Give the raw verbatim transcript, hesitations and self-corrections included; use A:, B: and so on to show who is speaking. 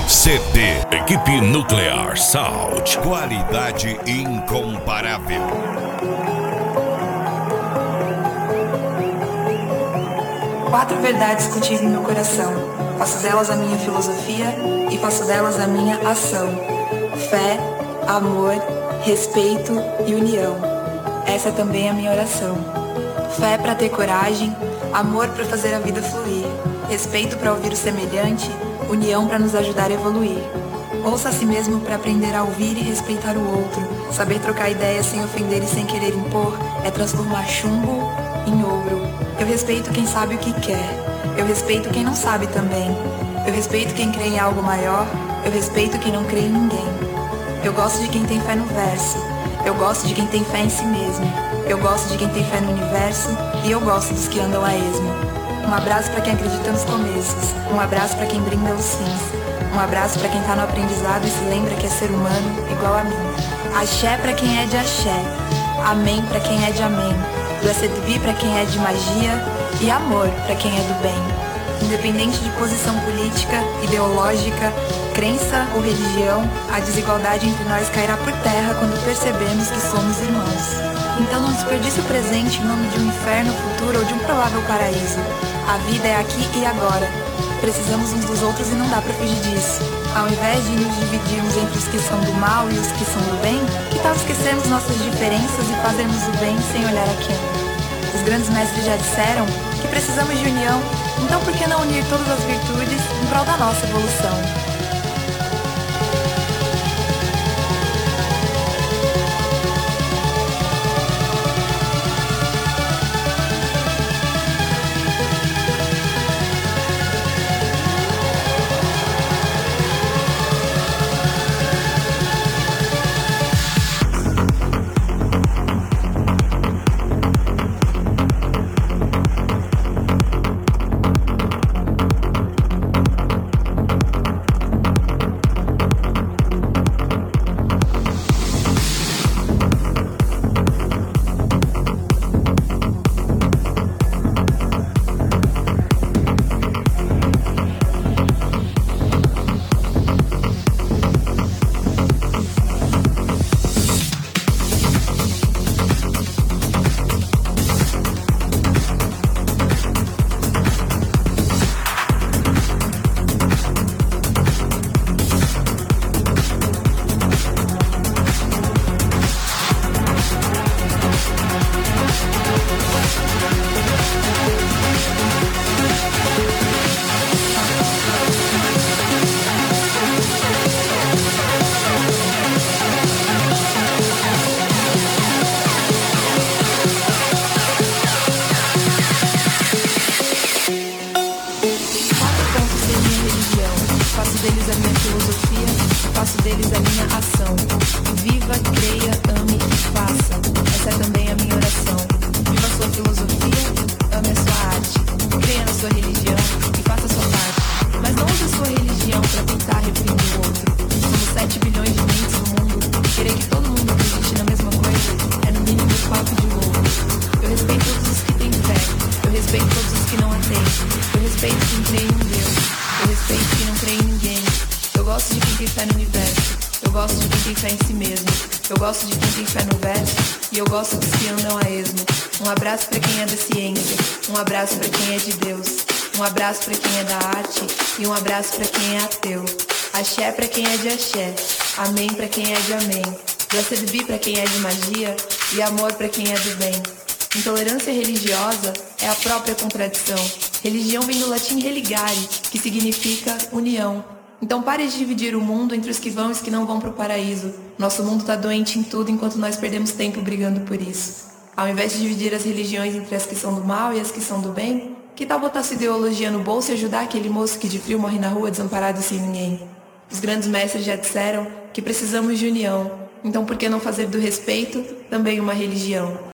A: C D Equipe Nuclear Sound. Qualidade incomparável.
B: Quatro verdades cultivo em meu coração. Faço delas a minha filosofia e faço delas a minha ação. Fé, amor, respeito e união. Essa é também a minha oração. Fé para ter coragem, amor para fazer a vida fluir, respeito para ouvir o semelhante, união para nos ajudar a evoluir. Ouça a si mesmo para aprender a ouvir e respeitar o outro. Saber trocar ideias sem ofender e sem querer impor é transformar chumbo em ouro. Eu respeito quem sabe o que quer. Eu respeito quem não sabe também. Eu respeito quem crê em algo maior. Eu respeito quem não crê em ninguém. Eu gosto de quem tem fé no verso. Eu gosto de quem tem fé em si mesmo. Eu gosto de quem tem fé no universo. E eu gosto dos que andam a esmo. Um abraço para quem acredita nos começos. Um abraço para quem brinda os fins. Um abraço para quem tá no aprendizado e se lembra que é ser humano igual a mim. Axé para quem é de axé. Amém para quem é de amém. Blessed be para quem é de magia. E amor para quem é do bem. Independente de posição política, ideológica, crença ou religião, a desigualdade entre nós cairá por terra quando percebemos que somos irmãos. Então não desperdice o presente em nome de um inferno futuro ou de um provável paraíso. A vida é aqui e agora. Precisamos uns dos outros e não dá pra fugir disso. Ao invés de nos dividirmos entre os que são do mal e os que são do bem, que tal esquecermos nossas diferenças e fazermos o bem sem olhar a quem? Os grandes mestres já disseram que precisamos de união, então por que não unir todas as virtudes em prol da nossa evolução? Faço deles a minha filosofia, faço deles a minha ação. Viva, creia, ame e faça. Essa é também a minha oração. Viva a sua filosofia, ame a sua arte. Creia na sua religião e faça a sua parte. Mas não use a sua religião para tentar reprimir o outro. Somos sete bilhões de mentes no mundo e querer que todo mundo acredite na mesma coisa é no mínimo papo de louco. Eu respeito todos os que têm fé. Eu respeito todos os que não a têm. Eu respeito quem crê em um Deus. Eu respeito quem não crê em ninguém. Eu gosto de quem tem fé no universo. Eu gosto de quem tem fé em si mesmo. Eu gosto de quem tem fé no verso. E eu gosto dos que andam a esmo. Um abraço pra quem é da ciência. Um abraço pra quem é de Deus. Um abraço pra quem é da arte. E um abraço pra quem é ateu. Axé pra quem é de axé. Amém pra quem é de amém. Blessed be pra quem é de magia. E amor pra quem é do bem. Intolerância religiosa é a própria contradição. Religião vem do latim religare, que significa união. Então pare de dividir o mundo entre os que vão e os que não vão para o paraíso. Nosso mundo está doente em tudo enquanto nós perdemos tempo brigando por isso. Ao invés de dividir as religiões entre as que são do mal e as que são do bem, que tal botar sua ideologia no bolso e ajudar aquele moço que de frio morre na rua desamparado e sem ninguém? Os grandes mestres já disseram que precisamos de união. Então por que não fazer do respeito também uma religião?